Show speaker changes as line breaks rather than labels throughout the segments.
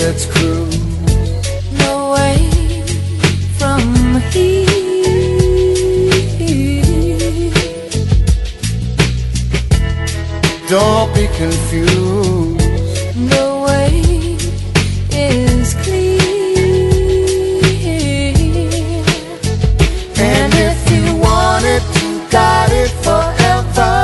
let's cruise
away from here.
Don't be confused,
The way is clear.
and if you want it, you got it forever.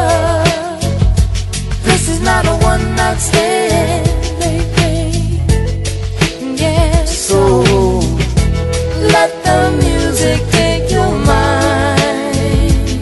This is not a one-night stand, baby. Yeah,
So
let the music take your mind.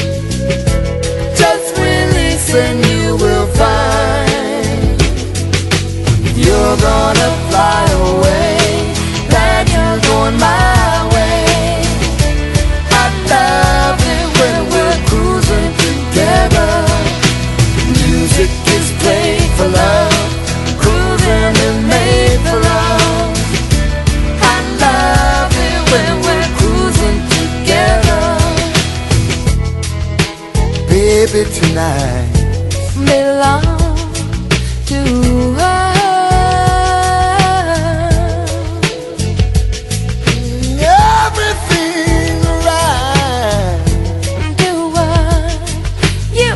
Just release and you will find
you're gonna fly away,
that you're going my way.
I love it when we're cruising together. Music is played for love, cruising is made for love.
I love it when we're cruising together.
Baby, tonight
Belong to us.
everything's right.
Do what you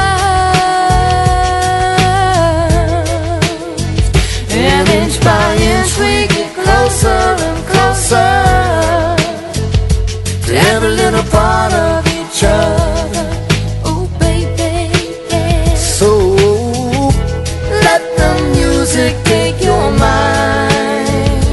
must, and inch by inch we get closer and closer
To every little part of each other.
Oh baby, yeah.
So
Let the music take your mind.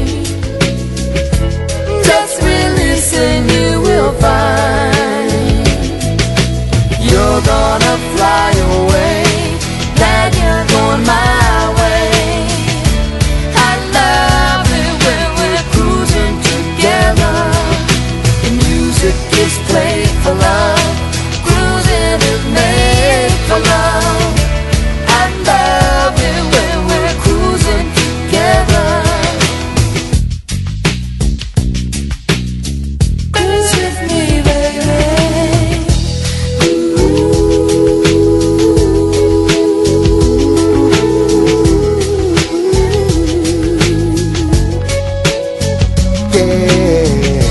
Just release and you will find
you're gonna fly away,
that you're going my way. I love it when we're cruising together.
the music is played for love,
Cruising is made for love.
I love it when we're cruising together.
Cruise with me, baby.
Yeah.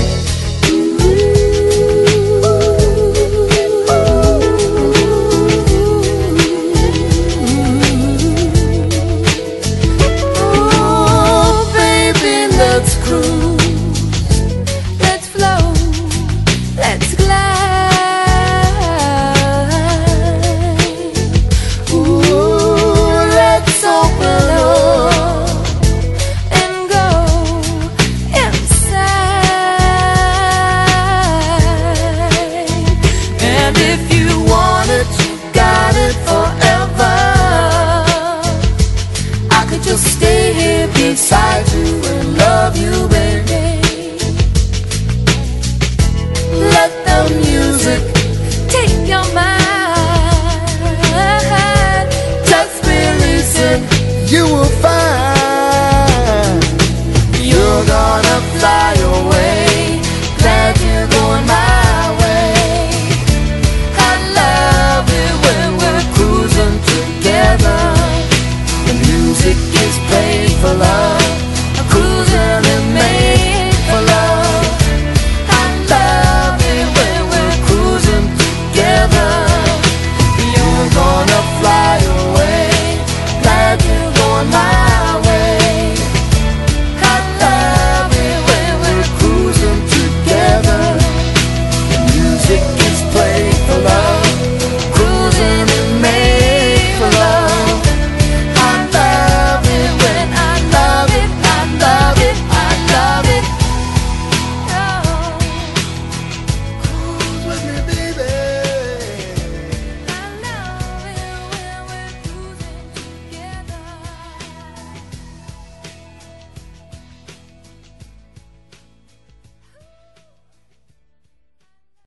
Oh, baby, let's cruise. Let's flow. Let's glide. Ooh, let's open up and go inside. And if you want it, you got it forever. I could just stay here beside you and love you,